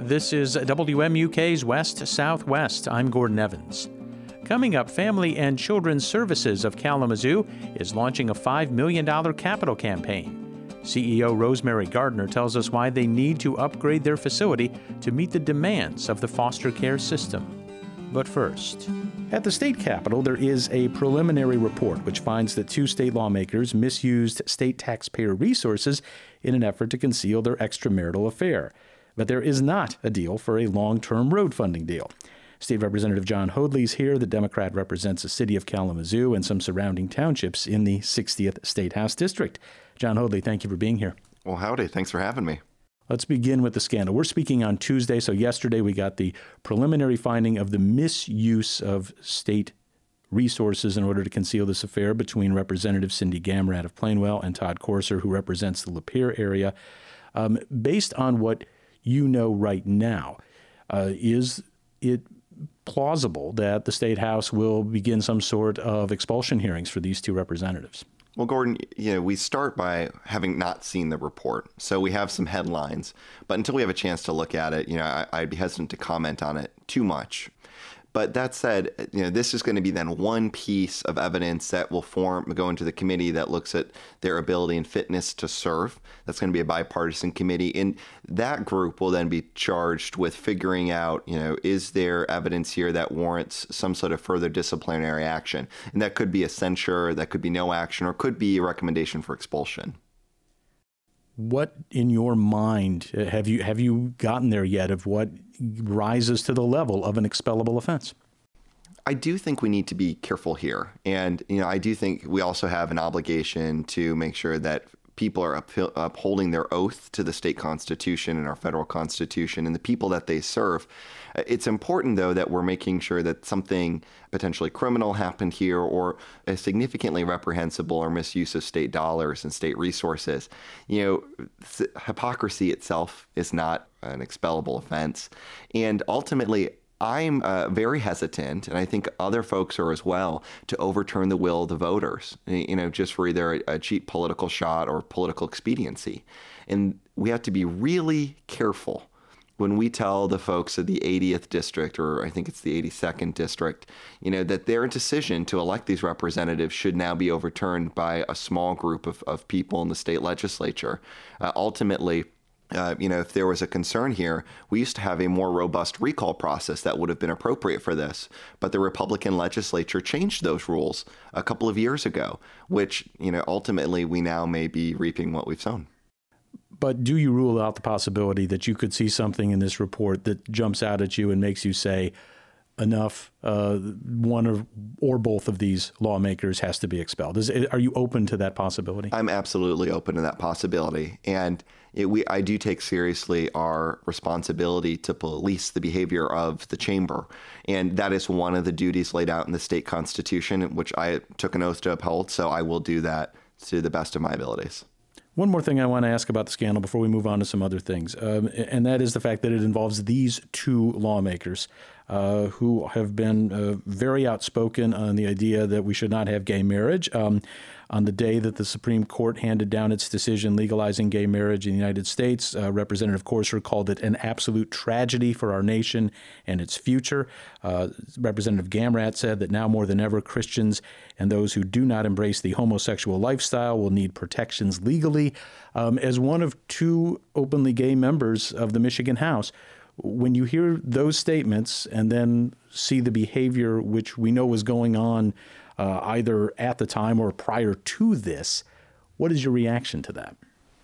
This is WMUK's West Southwest. I'm Gordon Evans. Coming up, Family and Children's Services of Kalamazoo is launching a $5 million capital campaign. CEO Rosemary Gardner tells us why they need to upgrade their facility to meet the demands of the foster care system. But first, at the state capitol, there is a preliminary report which finds that two state lawmakers misused state taxpayer resources in an effort to conceal their extramarital affair. But there is not a deal for a long-term road funding deal. State Representative John Hoadley is here. The Democrat represents the city of Kalamazoo and some surrounding townships in the 60th State House District. John Hoadley, thank you for being here. Well, howdy. Thanks for having me. Let's begin with the scandal. We're speaking on Tuesday, so yesterday we got the preliminary finding of the misuse of state resources in order to conceal this affair between Representative Cindy Gamrat of Plainwell and Todd Courser, who represents the Lapeer area. Based on what you know right now, is it plausible that the State House will begin some sort of expulsion hearings for these two representatives? Well, Gordon, we start by having not seen the report. So we have some headlines, but until we have a chance to look at it, I'd be hesitant to comment on it too much. But that said, this is going to be then one piece of evidence that will go into the committee that looks at their ability and fitness to serve. That's going to be a bipartisan committee. And that group will then be charged with figuring out, is there evidence here that warrants some sort of further disciplinary action? And that could be a censure, that could be no action, or could be a recommendation for expulsion. What in your mind have you gotten there yet of what rises to the level of an expellable offense? I do think we need to be careful here. And, I do think we also have an obligation to make sure that people are upholding their oath to the state constitution and our federal constitution and the people that they serve. It's important, though, that we're making sure that something potentially criminal happened here or a significantly reprehensible or misuse of state dollars and state resources. Hypocrisy itself is not an expellable offense. And ultimately, I'm very hesitant, and I think other folks are as well, to overturn the will of the voters, just for either a cheap political shot or political expediency. And we have to be really careful when we tell the folks of the 80th district, or I think it's the 82nd district, that their decision to elect these representatives should now be overturned by a small group of people in the state legislature. Ultimately, if there was a concern here, we used to have a more robust recall process that would have been appropriate for this. But the Republican legislature changed those rules a couple of years ago, which, ultimately we now may be reaping what we've sown. But do you rule out the possibility that you could see something in this report that jumps out at you and makes you say, enough, one or both of these lawmakers has to be expelled? Are you open to that possibility? I'm absolutely open to that possibility. And I do take seriously our responsibility to police the behavior of the chamber. And that is one of the duties laid out in the state constitution, which I took an oath to uphold. So I will do that to the best of my abilities. One more thing I want to ask about the scandal before we move on to some other things, and that is the fact that it involves these two lawmakers who have been very outspoken on the idea that we should not have gay marriage. On the day that the Supreme Court handed down its decision legalizing gay marriage in the United States, Representative Courser called it an absolute tragedy for our nation and its future. Representative Gamrat said that now more than ever, Christians and those who do not embrace the homosexual lifestyle will need protections legally. As one of two openly gay members of the Michigan House, when you hear those statements and then see the behavior which we know was going on either at the time or prior to this, what is your reaction to that?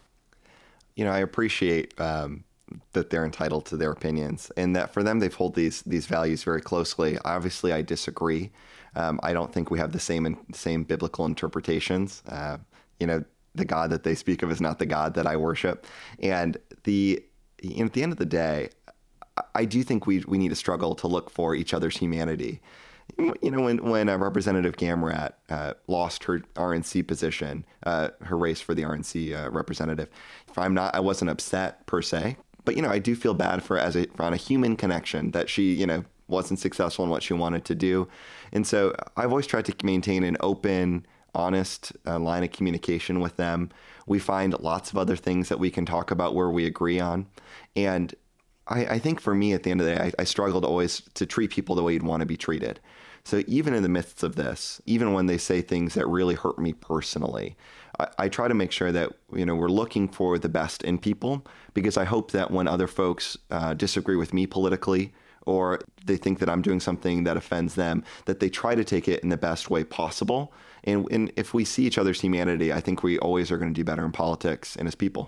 I appreciate that they're entitled to their opinions and that for them, they've held these values very closely. Obviously, I disagree. I don't think we have the same biblical interpretations. The God that they speak of is not the God that I worship. And at the end of the day, I do think we need to struggle to look for each other's humanity. When Representative Gamrat lost her RNC position, her race for the RNC representative, I wasn't upset per se, but I do feel bad on a human connection that she wasn't successful in what she wanted to do, and so I've always tried to maintain an open, honest line of communication with them. We find lots of other things that we can talk about where we agree on, and I think for me, at the end of the day, I struggle to always to treat people the way you'd want to be treated. So even in the midst of this, even when they say things that really hurt me personally, I try to make sure that, we're looking for the best in people, because I hope that when other folks disagree with me politically, or they think that I'm doing something that offends them, that they try to take it in the best way possible. And if we see each other's humanity, I think we always are going to do better in politics and as people.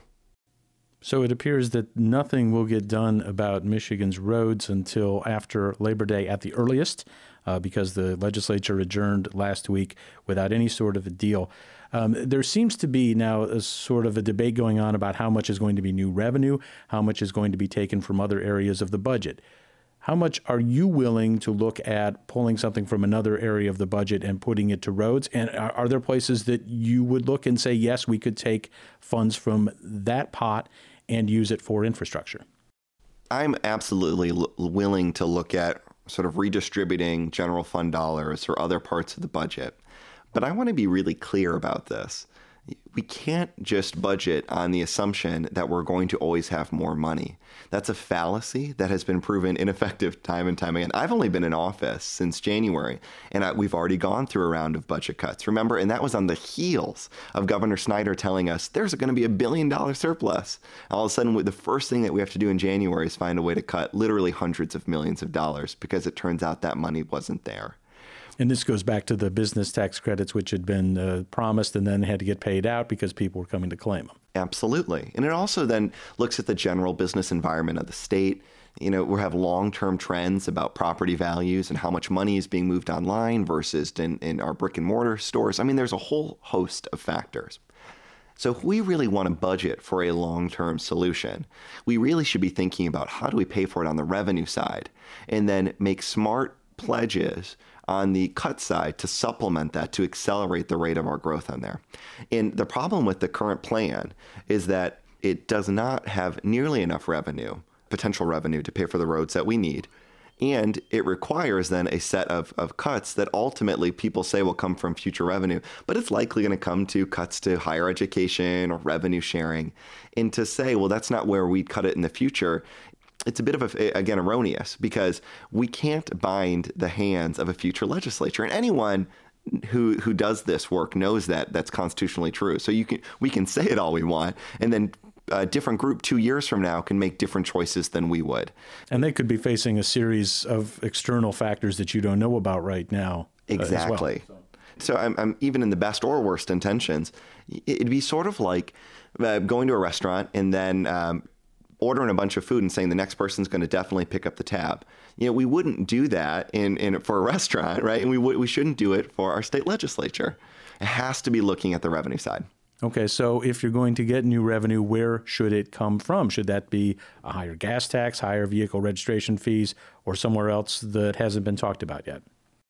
So it appears that nothing will get done about Michigan's roads until after Labor Day at the earliest, because the legislature adjourned last week without any sort of a deal. There seems to be now a sort of a debate going on about how much is going to be new revenue, how much is going to be taken from other areas of the budget. How much are you willing to look at pulling something from another area of the budget and putting it to roads? And are there places that you would look and say, yes, we could take funds from that pot and use it for infrastructure? I'm absolutely willing to look at sort of redistributing general fund dollars or other parts of the budget. But I want to be really clear about this. We can't just budget on the assumption that we're going to always have more money. That's a fallacy that has been proven ineffective time and time again. I've only been in office since January, and we've already gone through a round of budget cuts. Remember, and that was on the heels of Governor Snyder telling us there's going to be $1 billion surplus. All of a sudden, the first thing that we have to do in January is find a way to cut literally hundreds of millions of dollars, because it turns out that money wasn't there. And this goes back to the business tax credits, which had been promised and then had to get paid out because people were coming to claim them. Absolutely. And it also then looks at the general business environment of the state. We have long-term trends about property values and how much money is being moved online versus in our brick and mortar stores. I mean, there's a whole host of factors. So if we really want to budget for a long-term solution, we really should be thinking about how do we pay for it on the revenue side, and then make smart pledges on the cut side to supplement that, to accelerate the rate of our growth on there. And the problem with the current plan is that it does not have nearly enough revenue, potential revenue, to pay for the roads that we need. And it requires then a set of cuts that ultimately people say will come from future revenue, but it's likely going to come to cuts to higher education or revenue sharing. And to say, well, that's not where we'd cut it in the future, it's a bit of again, erroneous, because we can't bind the hands of a future legislature. And anyone who does this work knows that that's constitutionally true. So we can say it all we want, and then a different group 2 years from now can make different choices than we would. And they could be facing a series of external factors that you don't know about right now. Exactly. As well. So I'm even in the best or worst intentions, it'd be sort of like going to a restaurant and then ordering a bunch of food and saying the next person's going to definitely pick up the tab. We wouldn't do that for a restaurant, right? And we shouldn't do it for our state legislature. It has to be looking at the revenue side. Okay, so if you're going to get new revenue, where should it come from? Should that be a higher gas tax, higher vehicle registration fees, or somewhere else that hasn't been talked about yet?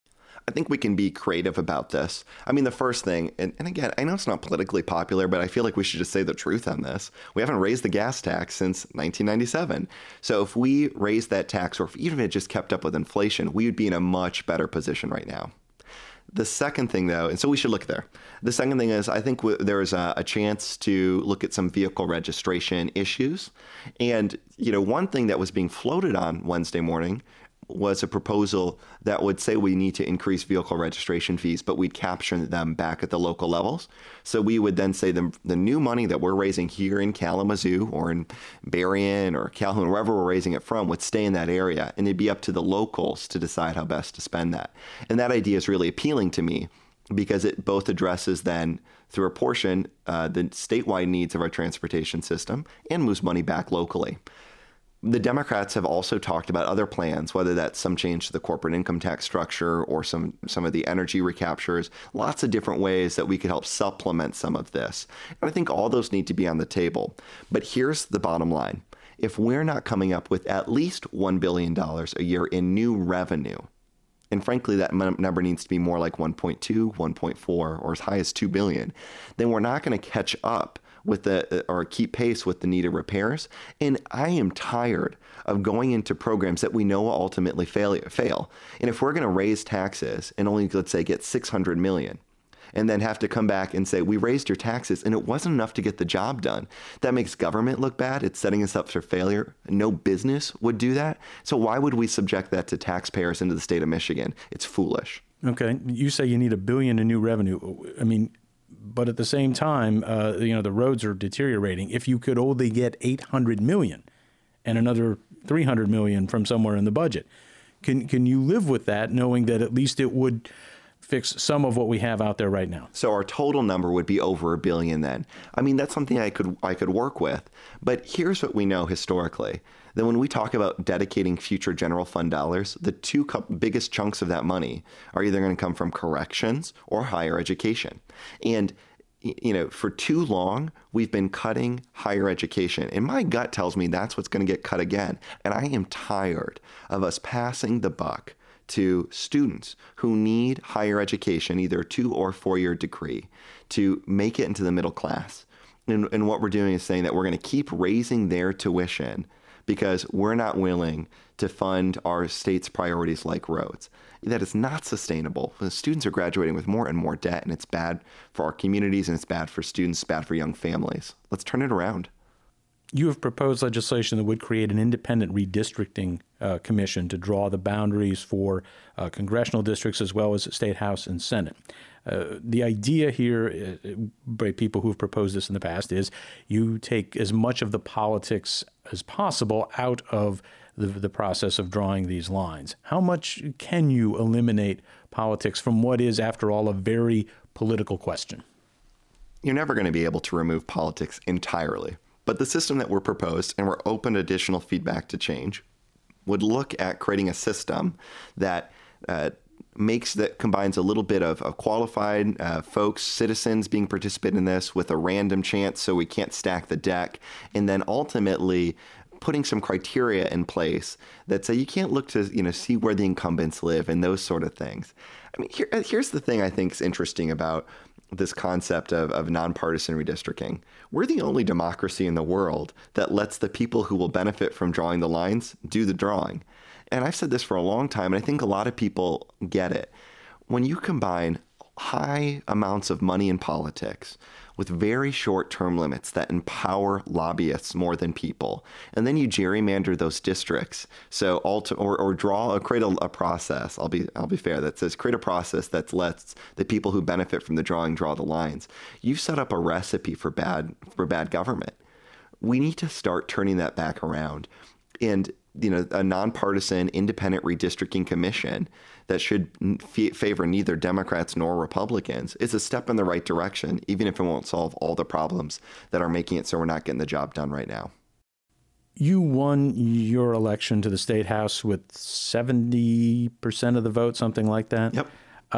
I think we can be creative about this. I mean, the first thing, and again, I know it's not politically popular, but I feel like we should just say the truth on this. We haven't raised the gas tax since 1997. So if we raised that tax, or if even if it just kept up with inflation, we would be in a much better position right now. The second thing, though, and so we should look there. The second thing is, I think there's a chance to look at some vehicle registration issues. And, one thing that was being floated on Wednesday morning was a proposal that would say we need to increase vehicle registration fees, but we'd capture them back at the local levels. So we would then say the new money that we're raising here in Kalamazoo or in Berrien or Calhoun, wherever we're raising it from, would stay in that area, and it'd be up to the locals to decide how best to spend that. And that idea is really appealing to me, because it both addresses then, through a portion, the statewide needs of our transportation system and moves money back locally. The Democrats have also talked about other plans, whether that's some change to the corporate income tax structure or some of the energy recaptures, lots of different ways that we could help supplement some of this. And I think all those need to be on the table. But here's the bottom line. If we're not coming up with at least $1 billion a year in new revenue, and frankly, that number needs to be more like 1.2, 1.4, or as high as 2 billion, then we're not going to catch up with or keep pace with the needed repairs. And I am tired of going into programs that we know will ultimately fail. And if we're going to raise taxes and only, let's say, get 600 million, and then have to come back and say, we raised your taxes and it wasn't enough to get the job done. That makes government look bad. It's setting us up for failure. No business would do that. So why would we subject that to taxpayers into the state of Michigan? It's foolish. Okay. You say you need $1 billion in new revenue. I mean, but at the same time, the roads are deteriorating. If you could only get $800 million and another $300 million from somewhere in the budget, can you live with that, knowing that at least it would fix some of what we have out there right now? So our total number would be over $1 billion then. I mean, that's something I could work with. But here's what we know historically. That when we talk about dedicating future general fund dollars, the two biggest chunks of that money are either going to come from corrections or higher education. And for too long, we've been cutting higher education. And my gut tells me that's what's going to get cut again. And I am tired of us passing the buck to students who need higher education, either a 2 or 4-year degree, to make it into the middle class. And what we're doing is saying that we're going to keep raising their tuition because we're not willing to fund our state's priorities like roads. That is not sustainable. The students are graduating with more and more debt, and it's bad for our communities, and it's bad for students, bad for young families. Let's turn it around. You have proposed legislation that would create an independent redistricting commission to draw the boundaries for congressional districts as well as state House and Senate. The idea here by people who have proposed this in the past is you take as much of the politics as possible out of the process of drawing these lines. How much can you eliminate politics from what is, after all, a very political question? You're never going to be able to remove politics entirely. But the system that we're proposed, and we're open to additional feedback to change, would look at creating a system that combines a little bit of qualified folks, citizens being participated in this with a random chance so we can't stack the deck, and then ultimately putting some criteria in place that say you can't look to see where the incumbents live and those sort of things. I mean, here's the thing I think is interesting about this concept of nonpartisan redistricting. We're the only democracy in the world that lets the people who will benefit from drawing the lines do the drawing. And I've said this for a long time, and I think a lot of people get it. When you combine high amounts of money in politics with very short term limits that empower lobbyists more than people, and then you gerrymander those districts, so create a process. I'll be fair, that says create a process that lets the people who benefit from the drawing draw the lines. You've set up a recipe for bad government. We need to start turning that back around, and a nonpartisan, independent redistricting commission that should favor neither Democrats nor Republicans is a step in the right direction, even if it won't solve all the problems that are making it so we're not getting the job done right now. You won your election to the State House with 70% of the vote, something like that. Yep.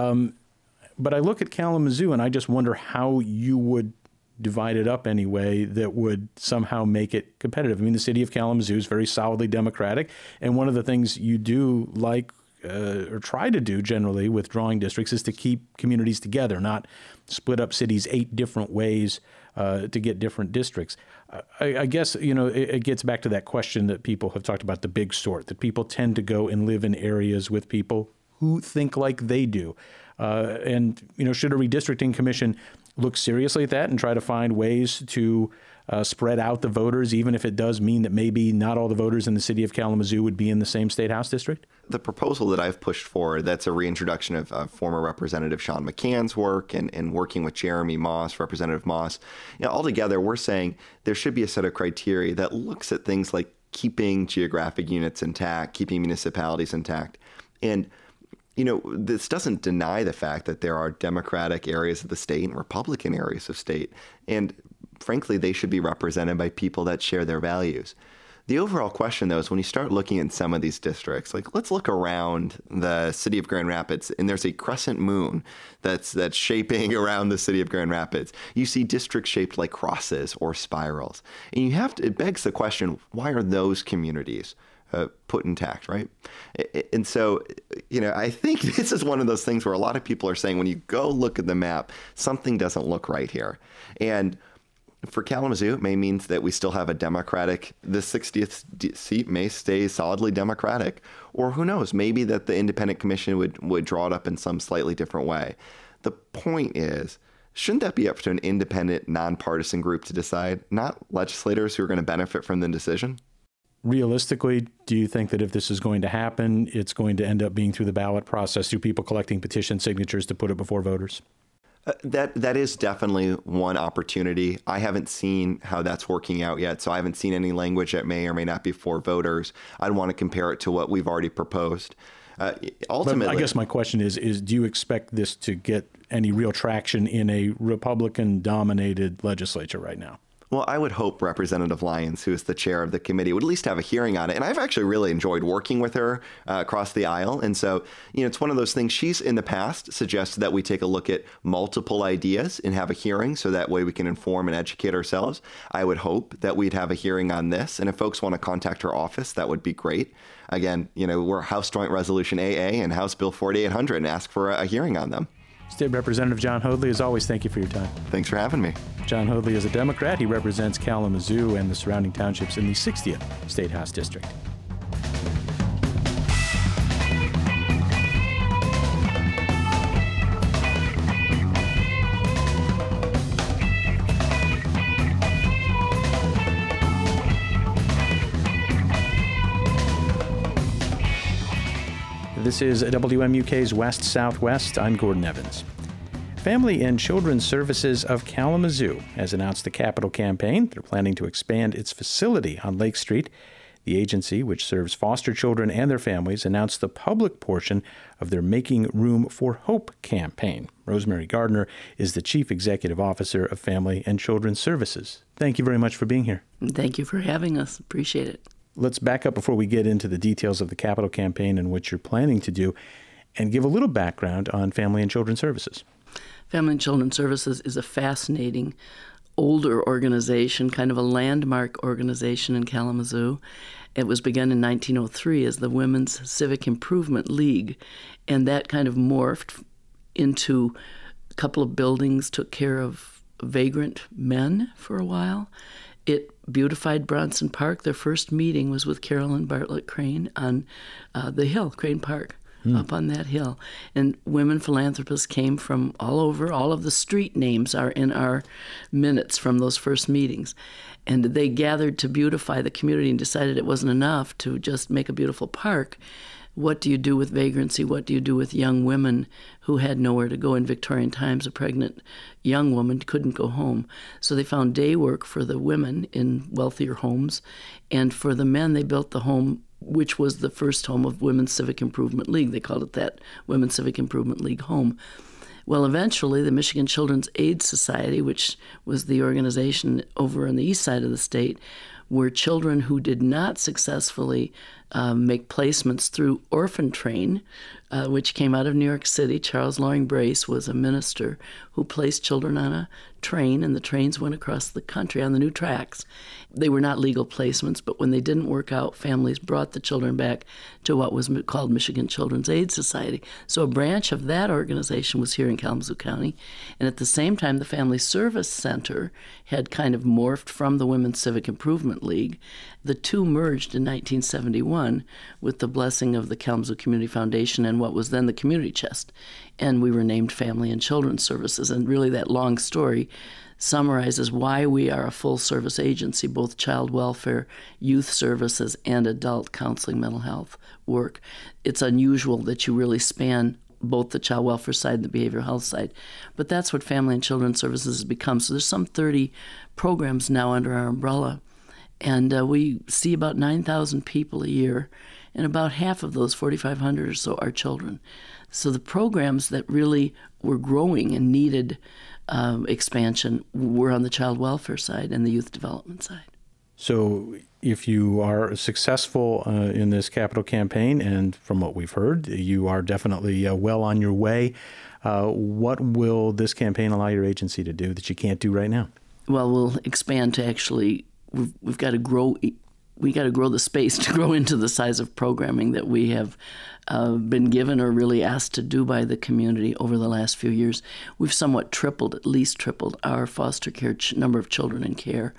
But I look at Kalamazoo and I just wonder how you would divide it up anyway that would somehow make it competitive. I mean, the city of Kalamazoo is very solidly Democratic, and one of the things you do or try to do generally with drawing districts is to keep communities together, not split up cities 8 different ways to get different districts. I guess, it gets back to that question that people have talked about, the big sort, that people tend to go and live in areas with people who think like they do. And should a redistricting commission look seriously at that and try to find ways to spread out the voters, even if it does mean that maybe not all the voters in the city of Kalamazoo would be in the same state house district? The proposal that I've pushed forward, that's a reintroduction of former Representative Sean McCann's work and working with Jeremy Moss, Representative Moss. Altogether, we're saying there should be a set of criteria that looks at things like keeping geographic units intact, keeping municipalities intact. And this doesn't deny the fact that there are Democratic areas of the state and Republican areas of state. And frankly, they should be represented by people that share their values. The overall question, though, is when you start looking at some of these districts, let's look around the city of Grand Rapids, and there's a crescent moon that's shaping around the city of Grand Rapids. You see districts shaped like crosses or spirals. And it begs the question, why are those communities put intact, right? And so, I think this is one of those things where a lot of people are saying, when you go look at the map, something doesn't look right here. And for Kalamazoo, it may mean that we still have a Democratic, the 60th seat may stay solidly Democratic. Or who knows, maybe that the independent commission would draw it up in some slightly different way. the point is, shouldn't that be up to an independent, nonpartisan group to decide, not legislators who are going to benefit from the decision? Realistically, do you think that if this is going to happen, it's going to end up being through the ballot process, through people collecting petition signatures to put it before voters? That is definitely one opportunity. I haven't seen how that's working out yet, so I haven't seen any language that may or may not be for voters. I'd want to compare it to what we've already proposed. Ultimately, but I guess my question is do you expect this to get any real traction in a Republican-dominated legislature right now? Well, I would hope Representative Lyons, who is the chair of the committee, would at least have a hearing on it. And I've actually really enjoyed working with her across the aisle. And so, it's one of those things. She's in the past suggested that we take a look at multiple ideas and have a hearing so that way we can inform and educate ourselves. I would hope that we'd have a hearing on this. And if folks want to contact her office, that would be great. Again, we're House Joint Resolution AA and House Bill 4800 and ask for a hearing on them. State Representative John Hoadley, as always, thank you for your time. Thanks for having me. John Hoadley is a Democrat. He represents Kalamazoo and the surrounding townships in the 60th State House District. This is WMUK's West Southwest. I'm Gordon Evans. Family and Children's Services of Kalamazoo has announced the capital campaign. They're planning to expand its facility on Lake Street. The agency, which serves foster children and their families, announced the public portion of their Making Room for Hope campaign. Rosemary Gardner is the Chief Executive Officer of Family and Children's Services. Thank you very much for being here. Thank you for having us. Appreciate it. Let's back up before we get into the details of the capital campaign and what you're planning to do, and give a little background on Family and Children's Services. Family and Children's Services is a fascinating older organization, kind of a landmark organization in Kalamazoo. It was begun in 1903 as the Women's Civic Improvement League, and that kind of morphed into a couple of buildings, took care of vagrant men for a while. It beautified Bronson Park. Their first meeting was with Carolyn Bartlett Crane on the hill, Crane Park, up on that hill. And women philanthropists came from all over. All of the street names are in our minutes from those first meetings. And they gathered to beautify the community and decided it wasn't enough to just make a beautiful park. What do you do with vagrancy? What do you do with young women who had nowhere to go? In Victorian times, a pregnant young woman couldn't go home. So they found day work for the women in wealthier homes. And for the men, they built the home, which was the first home of Women's Civic Improvement League. They called it that, Women's Civic Improvement League home. Well, eventually, the Michigan Children's Aid Society, which was the organization over on the east side of the state, were children who did not successfully make placements through Orphan Train, which came out of New York City. Charles Loring Brace was a minister who placed children on a train, and the trains went across the country on the new tracks. They were not legal placements, but when they didn't work out, families brought the children back to what was called Michigan Children's Aid Society. So a branch of that organization was here in Kalamazoo County, and at the same time, the Family Service Center had kind of morphed from the Women's Civic Improvement League. The two merged in 1971 with the blessing of the Kalamazoo Community Foundation and what was then the Community Chest. And we were named Family and Children's Services. And really that long story summarizes why we are a full-service agency, both child welfare, youth services, and adult counseling, mental health work. It's unusual that you really span both the child welfare side and the behavioral health side. But that's what Family and Children's Services has become. So there's some 30 programs now under our umbrella. And we see about 9,000 people a year, and about half of those, 4,500 or so, are children. So the programs that really were growing and needed expansion were on the child welfare side and the youth development side. So if you are successful in this capital campaign, and from what we've heard, you are definitely well on your way, what will this campaign allow your agency to do that you can't do right now? Well, we'll expand to actually, we've got to grow. We got to grow the space to grow into the size of programming that we have been given or really asked to do by the community over the last few years. We've somewhat tripled, at least tripled, our foster care number of children in care.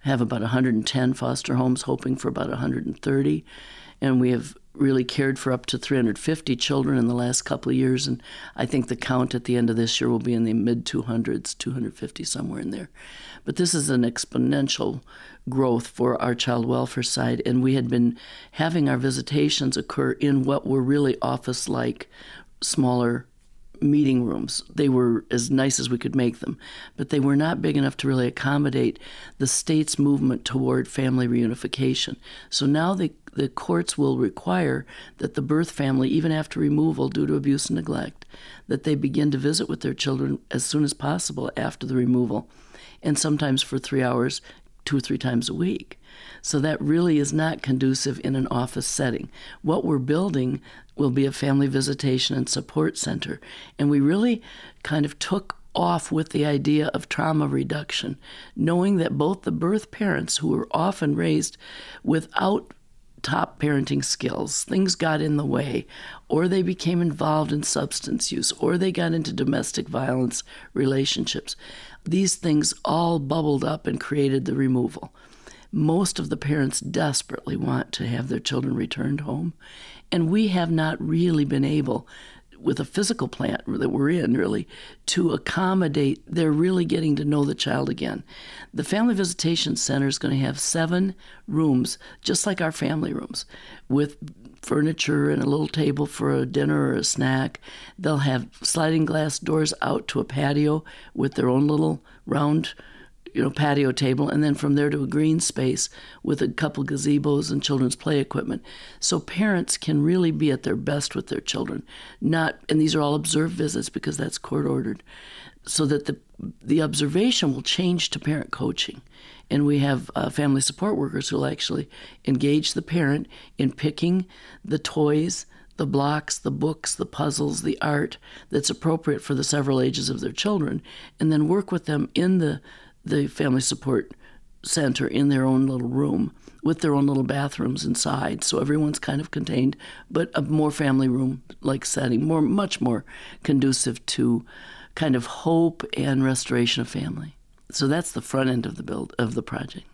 have about 110 foster homes, hoping for about 130. And we have really cared for up to 350 children in the last couple of years. And I think the count at the end of this year will be in the mid-200s, 250, somewhere in there. But this is an exponential growth for our child welfare side. And we had been having our visitations occur in what were really office-like, smaller meeting rooms. They were as nice as we could make them, but they were not big enough to really accommodate the state's movement toward family reunification. So now the courts will require that the birth family, even after removal due to abuse and neglect, that they begin to visit with their children as soon as possible after the removal, and sometimes for 3 hours, 2 or 3 times a week. So that really is not conducive in an office setting. What we're building will be a family visitation and support center. And we really kind of took off with the idea of trauma reduction, knowing that both the birth parents, who were often raised without top parenting skills, things got in the way, or they became involved in substance use, or they got into domestic violence relationships. These things all bubbled up and created the removal. Most of the parents desperately want to have their children returned home, and we have not really been able, with a physical plant that we're in, really, to accommodate their really getting to know the child again. The Family Visitation Center is going to have 7 rooms, just like our family rooms, with furniture and a little table for a dinner or a snack. They'll have sliding glass doors out to a patio with their own little round patio table, and then from there to a green space with a couple gazebos and children's play equipment. So parents can really be at their best with their children. And these are all observed visits because that's court ordered, so that the observation will change to parent coaching. And we have family support workers who will actually engage the parent in picking the toys, the blocks, the books, the puzzles, the art that's appropriate for the several ages of their children, and then work with them in the family support center in their own little room with their own little bathrooms inside. So everyone's kind of contained, but a more family room-like setting, much more conducive to kind of hope and restoration of family. So that's the front end of the project.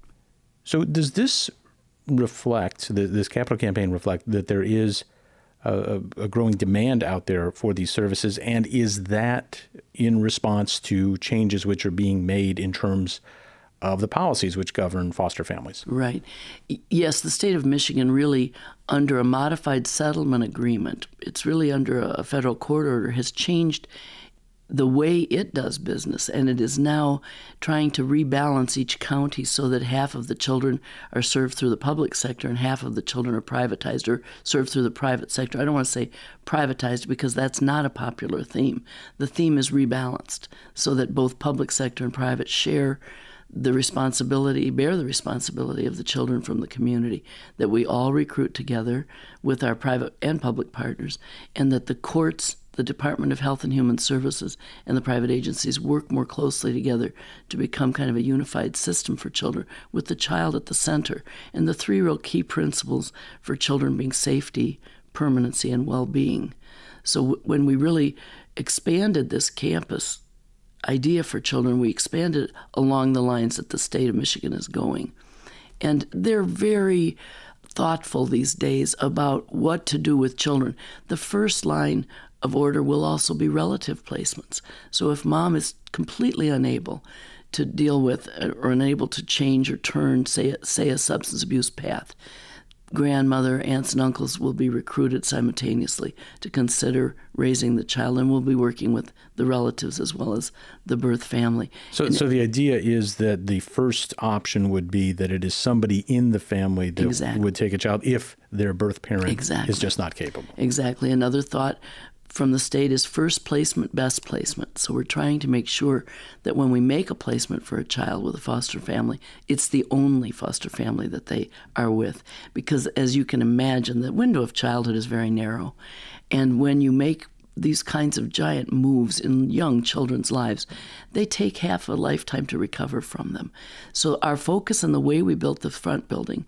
So does this reflect, this capital campaign reflect that there is a growing demand out there for these services, and is that in response to changes which are being made in terms of the policies which govern foster families? Right. Yes, the state of Michigan really, under a modified settlement agreement, it's really under a federal court order, has changed the way it does business, and it is now trying to rebalance each county so that half of the children are served through the public sector and half of the children are privatized or served through the private sector. I don't want to say privatized because that's not a popular theme. The theme is rebalanced so that both public sector and private bear the responsibility of the children from the community, that we all recruit together with our private and public partners, and that the courts, the Department of Health and Human Services, and the private agencies work more closely together to become kind of a unified system for children with the child at the center. And the 3 real key principles for children being safety, permanency, and well-being. So when we really expanded this campus idea for children, we expanded along the lines that the state of Michigan is going. And they're very thoughtful these days about what to do with children. The first line of order will also be relative placements. So if mom is completely unable to deal with or unable to change or turn, say a substance abuse path, grandmother, aunts, and uncles will be recruited simultaneously to consider raising the child, and we'll be working with the relatives as well as the birth family. So the idea is that the first option would be that it is somebody in the family that would take a child if their birth parent is just not capable. Exactly. Another thought from the state is first placement, best placement. So we're trying to make sure that when we make a placement for a child with a foster family, it's the only foster family that they are with. Because as you can imagine, the window of childhood is very narrow. And when you make these kinds of giant moves in young children's lives, they take half a lifetime to recover from them. So our focus and the way we built the front building,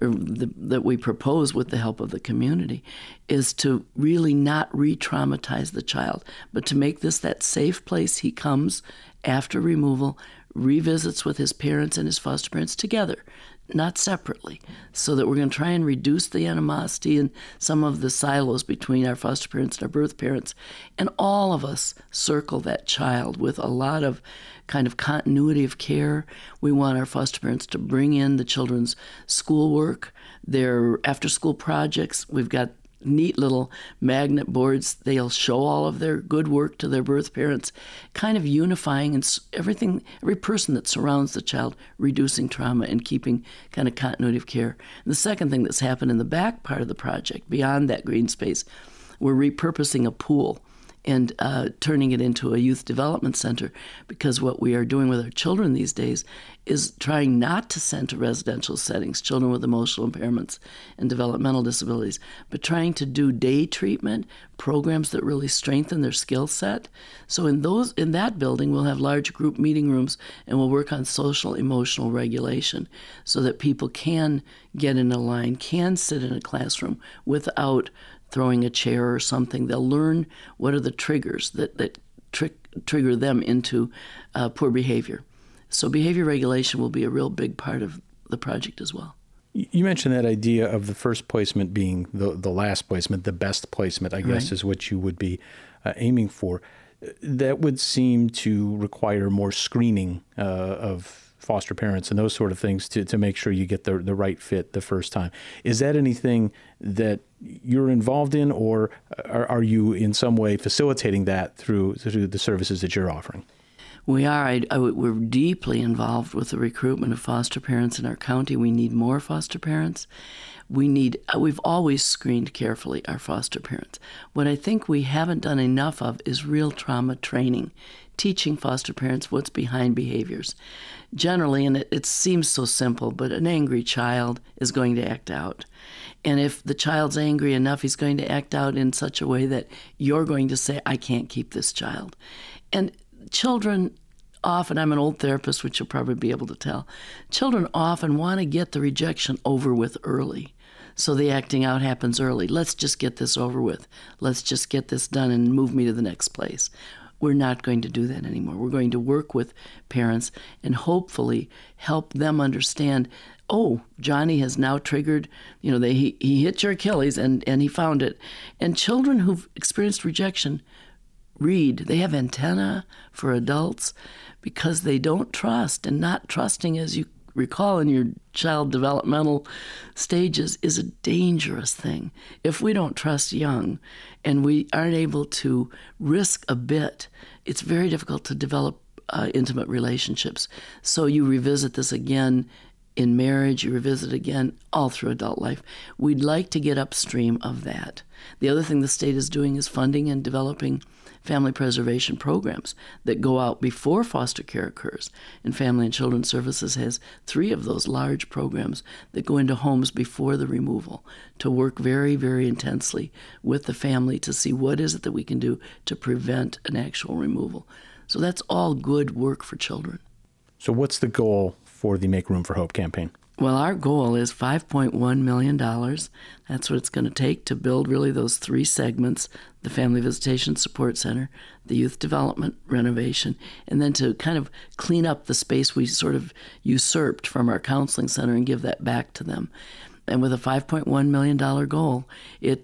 that we propose with the help of the community, is to really not re-traumatize the child, but to make this that safe place he comes after removal, revisits with his parents and his foster parents together, not separately, so that we're going to try and reduce the animosity and some of the silos between our foster parents and our birth parents. And all of us circle that child with a lot of kind of continuity of care. We want our foster parents to bring in the children's schoolwork, their after-school projects. We've got neat little magnet boards. They'll show all of their good work to their birth parents, kind of unifying and every person that surrounds the child, reducing trauma and keeping kind of continuity of care. And the second thing that's happened in the back part of the project, beyond that green space, we're repurposing a pool and turning it into a youth development center, because what we are doing with our children these days is trying not to send to residential settings children with emotional impairments and developmental disabilities, but trying to do day treatment programs that really strengthen their skill set. So in that building, we'll have large group meeting rooms, and we'll work on social emotional regulation so that people can get in a line, can sit in a classroom without throwing a chair or something. They'll learn what are the triggers that trigger them into poor behavior. So behavior regulation will be a real big part of the project as well. You mentioned that idea of the first placement being the last placement, the best placement, I guess, is what you would be aiming for. That would seem to require more screening of foster parents and those sort of things to make sure you get the right fit the first time. Is that anything that you're involved in, or are you in some way facilitating that through the services that you're offering? We are. We're deeply involved with the recruitment of foster parents in our county. We need more foster parents. We've always screened carefully our foster parents. What I think we haven't done enough of is real trauma training, teaching foster parents what's behind behaviors. Generally, and it seems so simple, but an angry child is going to act out. And if the child's angry enough, he's going to act out in such a way that you're going to say, I can't keep this child. And children often, I'm an old therapist, which you'll probably be able to tell, children often want to get the rejection over with early. So the acting out happens early. Let's just get this over with. Let's just get this done and move me to the next place. We're not going to do that anymore. We're going to work with parents and hopefully help them understand, oh, Johnny has now triggered, he hit your Achilles and he found it. And children who've experienced rejection read. They have antenna for adults because they don't trust, and not trusting, as you recall in your child developmental stages, is a dangerous thing. If we don't trust young and we aren't able to risk a bit, it's very difficult to develop intimate relationships. So you revisit this again in marriage, you revisit again all through adult life. We'd like to get upstream of that. The other thing the state is doing is funding and developing family preservation programs that go out before foster care occurs. And Family and Children's Services has 3 of those large programs that go into homes before the removal to work very, very intensely with the family to see what is it that we can do to prevent an actual removal. So that's all good work for children. So what's the goal for the Make Room for Hope campaign? Well, our goal is $5.1 million. That's what it's going to take to build really those 3 segments, the Family Visitation Support Center, the Youth Development renovation, and then to kind of clean up the space we sort of usurped from our counseling center and give that back to them. And with a $5.1 million goal, it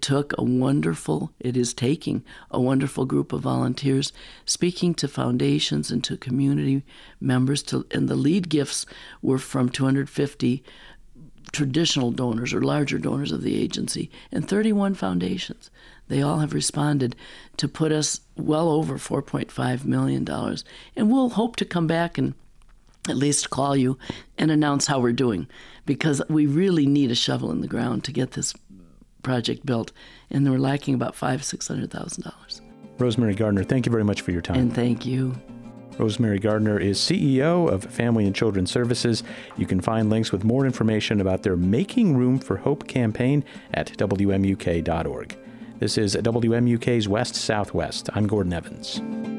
is taking a wonderful group of volunteers speaking to foundations and to community members. And the lead gifts were from 250 traditional donors or larger donors of the agency and 31 foundations. They all have responded to put us well over $4.5 million. And we'll hope to come back and at least call you and announce how we're doing, because we really need a shovel in the ground to get this project built, and we're lacking about $600,000. Rosemary Gardner, thank you very much for your time. And thank you. Rosemary Gardner is CEO of Family and Children's Services. You can find links with more information about their Making Room for Hope campaign at WMUK.org. This is WMUK's West Southwest. I'm Gordon Evans.